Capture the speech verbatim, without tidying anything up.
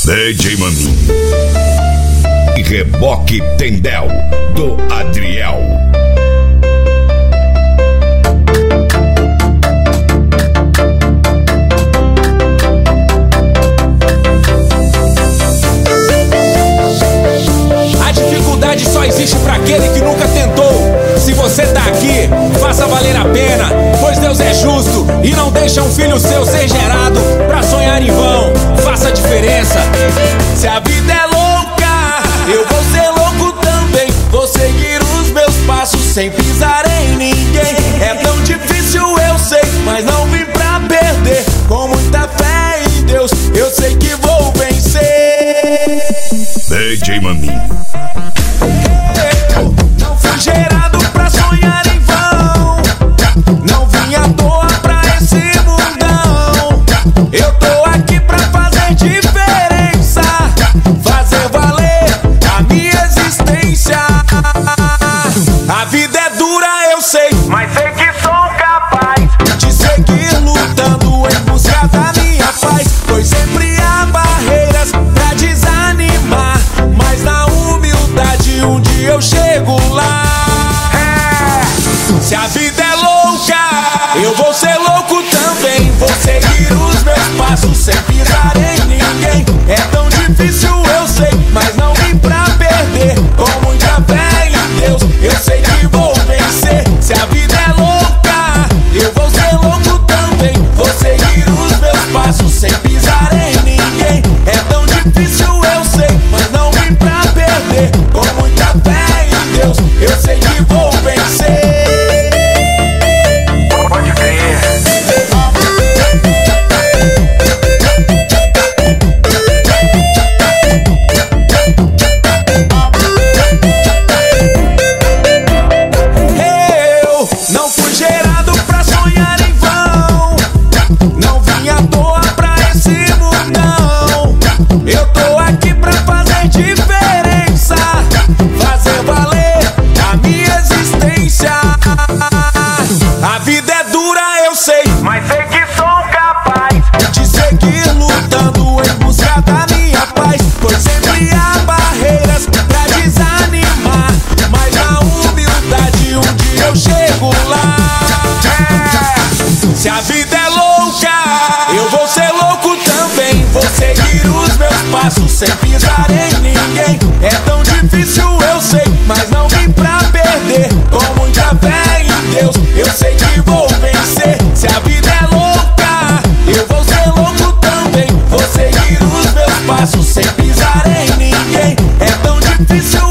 D J Maminho e Reboque Tendel do Adriel. A dificuldade só existe pra aquele que nunca tentou. Se você tá aqui, faça valer a pena, pois Deus é justo e não deixa um filho seu ser gerado pra sonhar em vão. Faça a diferença. Se a vida é louca, eu vou ser louco também. Vou seguir os meus passos sem pisar em ninguém. É tão difícil, eu sei, mas não vim pra perder. Com muita fé em Deus, eu sei que vou vencer. D J Maminho. Eu não fui gerado pra sonhar em vão. Não vim à toa pra esse mundão. Eu tô aqui pra fazer diferença, fazer valer a minha existência. A vida é dura, eu sei, mas sei que sou capaz de seguir lutando em busca da minha paz. Pois sempre há barreiras pra desanimar, mas na humildade um dia eu chego lá. É. Se a vida é louca, eu vou ser louco também. Vou seguir os meus passos sem pisar em ninguém. É tão difícil, eu sei, mas não vim pra perder. Com muita fé em Deus, eu sei que vou vencer. Se a vida é louca, eu vou ser louco também. Vou seguir os meus passos sem pisar em ninguém. É tão difícil, eu sei, mas não vim pra perder. Com muita fé em Deus, eu sei que vou vencer. Pode crer. Eu não fui gerado pra sonhar em vão. Não vim à toa pra esse mundão. Eu tô aqui pra fazer diferença, fazer valer a minha existência. A vida é dura, eu sei, Mas sei que sou capaz. de seguir lutando em busca da minha paz. Pois sempre há barreiras pra desanimar, mas na humildade um dia eu chego lá. É. Se a vida é louca, eu vou ser louco também. Vou seguir os meus passos sem pisar em ninguém. É tão difícil, eu sei, mas não vim pra perder. Com muita fé em Deus, eu sei que vou vencer. Se a vida é louca, eu vou ser louco também. Vou seguir os meus passos sem pisar em ninguém. É tão difícil,